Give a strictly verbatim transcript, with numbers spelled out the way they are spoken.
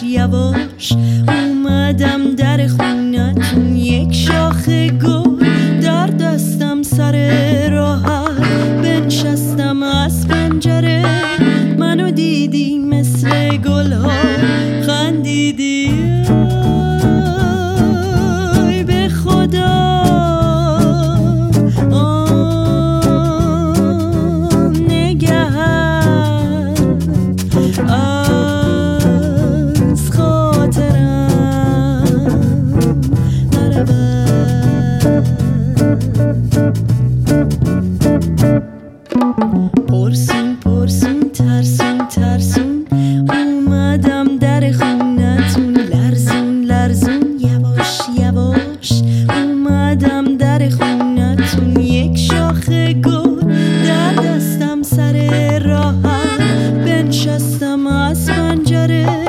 یواش یواش اومدم در خونتون، یک شاخه گل در دستم سر راهت، بنشستم از پنجره منو دیدی مثل گل ها خندیدی. ای به خدا آم نگهت از خاطرم نرود. پرسون پرسون ترسون ترسون اومدم در خونتون، لرزون لرزون یواش یواش اومدم در خونتون، یک شاخه گل در دستم سر راهت، بنشستم از پنجره